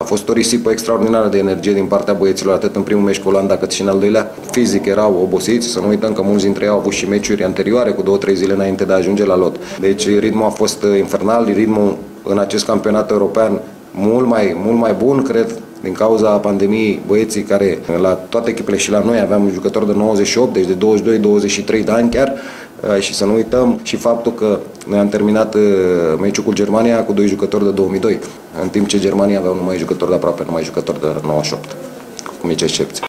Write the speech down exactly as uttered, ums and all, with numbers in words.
fost o risipă extraordinară de energie din partea băieților, atât în primul meci cu Olanda, cât și în al doilea. Fizic erau obosiți, să nu uităm că mulți dintre ei au avut și meciuri anterioare cu două, trei zile înainte de a ajunge la lot. Deci ritmul a fost infernal, ritmul în acest campionat european mult mai, mult mai bun, cred, din cauza pandemiei, băieții care la toate echipele și la noi aveam jucători de nouăzeci și opt, deci de douăzeci și doi douăzeci și trei de ani chiar, și să nu uităm și faptul că noi am terminat meciul cu Germania cu doi jucători de două mii doi, în timp ce Germania avea numai jucători de aproape, numai jucători de nouăzeci și opt, cu mici excepții.